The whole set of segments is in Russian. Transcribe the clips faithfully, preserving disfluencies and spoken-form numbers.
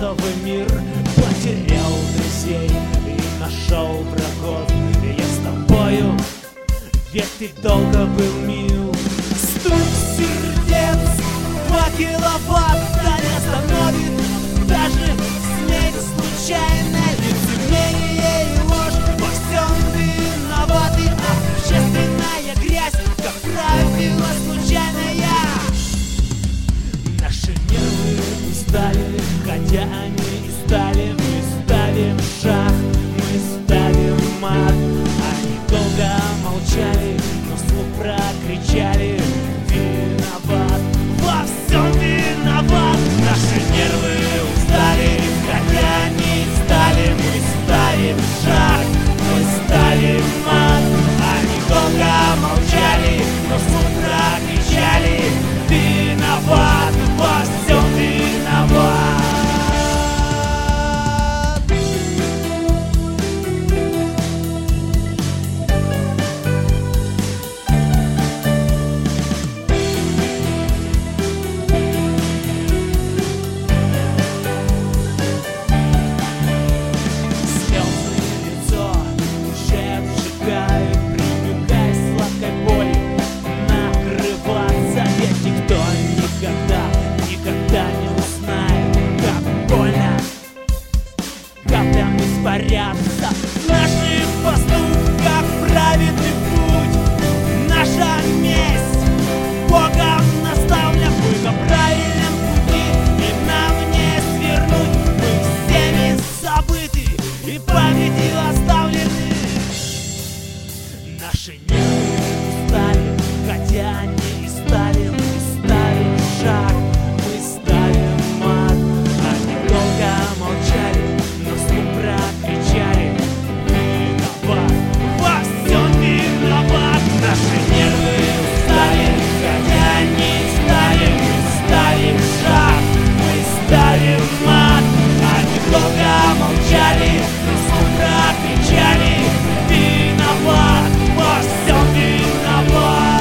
готовый мир потерял друзей и нашел врагов. Я с тобою, ведь ты долго был мил. Стук сердец два киловатта не остановит даже смерть случайная. Лицемерие и ложь во всем виноваты, общественная грязь, как правило, случайная. Наши нервы устали, хотя они и стали. Мы ставим шаг, мы ставим мат. Они долго молчали, но вслух прокричали: виноват, во всем виноват. Наши нервы устали, хотя они и стали. Мы ставим шаг, мы ставим мат. Они долго молчали, но вслух прокричали: виноват, во всем виноват. Испаряться в наших поступках праведный путь. Наша месть Богом наставлена, мы на правильном пути, и нам не свернуть. Мы всеми забыты и памятью оставлены. Наши нервы устали, хотя они и стали. Мы ставим шаг, мы ставим мат. Они долго молчали, но вслух прокричали: виноват, во всем виноват. Наши нервы устали, хотя они стали. Мы ставим шаг, мы ставим мат. Они долго молчали, но вслух прокричали: виноват, во всем виноват.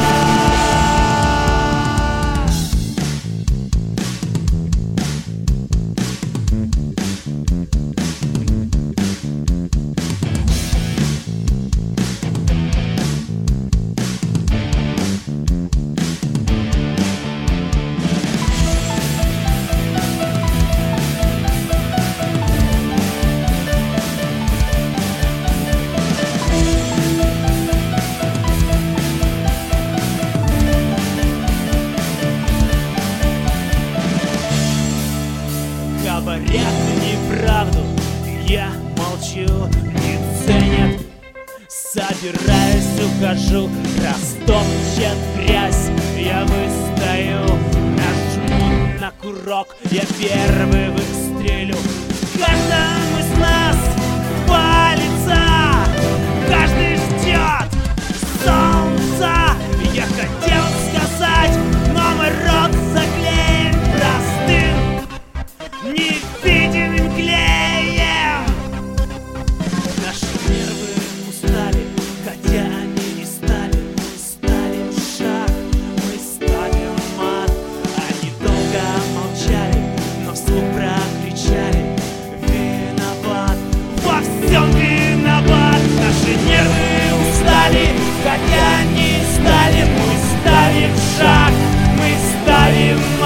Говорят неправду, я молчу, не ценят. Собираюсь, ухожу, растопчет грязь. Я выстою, нажму на курок, я первый выстрелю. Каждому из нас два лица, каждый ждет солнца. Я хотел сказать, но мой рот заклеен простым невидимым клеем. Наши нервы устали, хотя они не стали. Мы ставим шаг, мы ставим мат. Они долго молчали, но вслух прокричали: виноват, во всем виноват. Наши нервы устали, хотя они не стали. Мы ставим шаг, мы ставим мат.